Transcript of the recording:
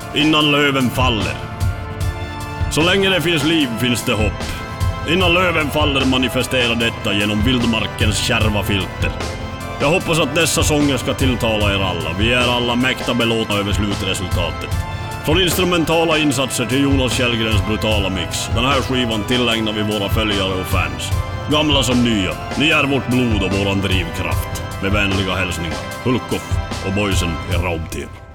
innan löven faller. Så länge det finns liv finns det hopp. Innan löven faller manifesterar detta genom vildmarkens kärva filter. Jag hoppas att dessa sånger ska tilltala er alla. Vi är alla mäkta belåtna över slutresultatet. Från instrumentala insatser till Jonas Källgrens brutala mix. Den här skivan tillägnar vi våra följare och fans. Gamla som nya. Ni är vårt blod och våran drivkraft. Med vänliga hälsningar, Hulkoff och boysen i Raubtier.